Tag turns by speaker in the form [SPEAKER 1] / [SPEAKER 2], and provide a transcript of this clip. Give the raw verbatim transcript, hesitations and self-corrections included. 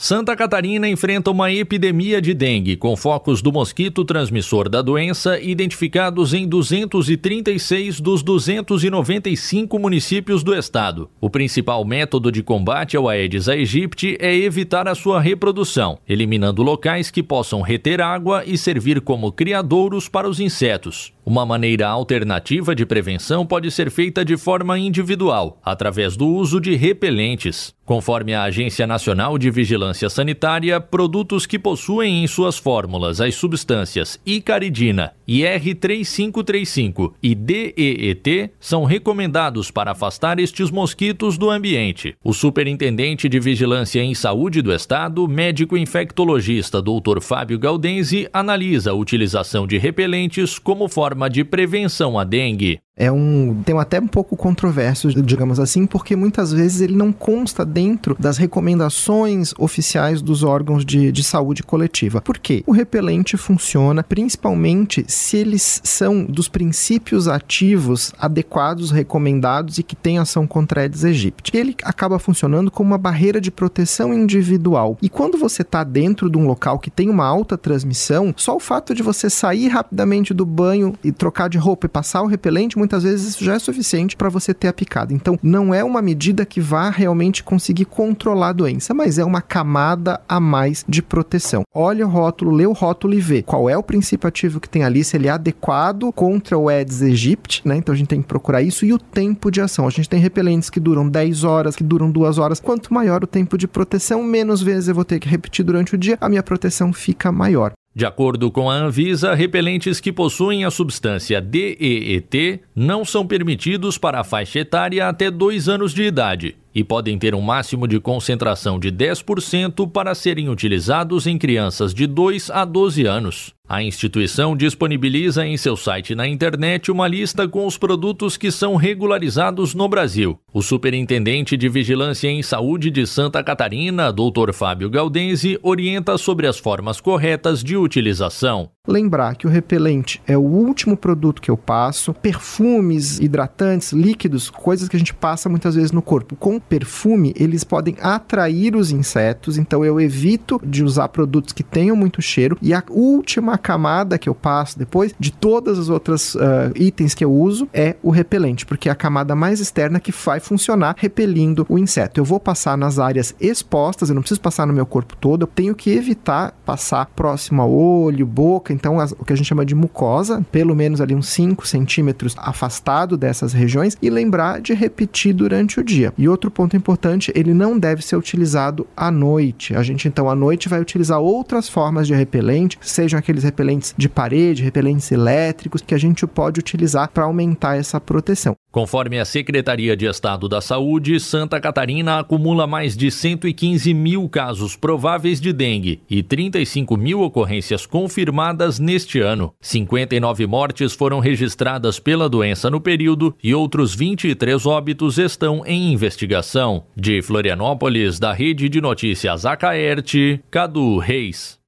[SPEAKER 1] Santa Catarina enfrenta uma epidemia de dengue, com focos do mosquito transmissor da doença identificados em duzentos e trinta e seis dos duzentos e noventa e cinco municípios do estado. O principal método de combate ao Aedes aegypti é evitar a sua reprodução, eliminando locais que possam reter água e servir como criadouros para os insetos. Uma maneira alternativa de prevenção pode ser feita de forma individual, através do uso de repelentes. Conforme a Agência Nacional de Vigilância Sanitária, produtos que possuem em suas fórmulas as substâncias icaridina, I R três cinco três cinco e D E E T são recomendados para afastar estes mosquitos do ambiente. O Superintendente de Vigilância em Saúde do Estado, médico infectologista doutor Fábio Gaudenzi, analisa a utilização de repelentes como forma de prevenção à dengue.
[SPEAKER 2] É um tema até um pouco controverso, digamos assim, porque muitas vezes ele não consta dentro das recomendações oficiais dos órgãos de, de saúde coletiva. Por quê? O repelente funciona principalmente se eles são dos princípios ativos adequados, recomendados e que têm ação contra a Aedes aegypti. Ele acaba funcionando como uma barreira de proteção individual. E quando você está dentro de um local que tem uma alta transmissão, só o fato de você sair rapidamente do banho e trocar de roupa e passar o repelente, muitas vezes isso já é suficiente para você ter a picada. Então, não é uma medida que vá realmente conseguir controlar a doença, mas é uma camada a mais de proteção. Olha o rótulo, lê o rótulo e vê qual é o princípio ativo que tem ali, se ele é adequado contra o Aedes aegypti, né? Então, a gente tem que procurar isso e o tempo de ação. A gente tem repelentes que duram dez horas, que duram duas horas. Quanto maior o tempo de proteção, menos vezes eu vou ter que repetir durante o dia, a minha proteção fica maior.
[SPEAKER 1] De acordo com a Anvisa, repelentes que possuem a substância D E E T não são permitidos para a faixa etária até dois anos de idade e podem ter um máximo de concentração de dez por cento para serem utilizados em crianças de dois a doze anos. A instituição disponibiliza em seu site na internet uma lista com os produtos que são regularizados no Brasil. O Superintendente de Vigilância em Saúde de Santa Catarina, doutor Fábio Gaudenzi, orienta sobre as formas corretas de utilização.
[SPEAKER 2] Lembrar que o repelente é o último produto que eu passo, perfumes, hidratantes, líquidos, coisas que a gente passa muitas vezes no corpo. Com perfume, eles podem atrair os insetos, então eu evito de usar produtos que tenham muito cheiro e a última camada que eu passo depois de todas as outras uh, itens que eu uso é o repelente, porque é a camada mais externa que vai funcionar repelindo o inseto. Eu vou passar nas áreas expostas, eu não preciso passar no meu corpo todo, eu tenho que evitar passar próximo ao olho, boca, então as, o que a gente chama de mucosa, pelo menos ali uns cinco centímetros afastado dessas regiões e lembrar de repetir durante o dia. E outro ponto importante, ele não deve ser utilizado à noite. A gente então à noite vai utilizar outras formas de repelente, sejam aqueles repelentes de parede, repelentes elétricos, que a gente pode utilizar para aumentar essa proteção.
[SPEAKER 1] Conforme a Secretaria de Estado da Saúde, Santa Catarina acumula mais de cento e quinze mil casos prováveis de dengue e trinta e cinco mil ocorrências confirmadas neste ano. cinquenta e nove mortes foram registradas pela doença no período e outros vinte e três óbitos estão em investigação. De Florianópolis, da Rede de Notícias Acaerte, Cadu Reis.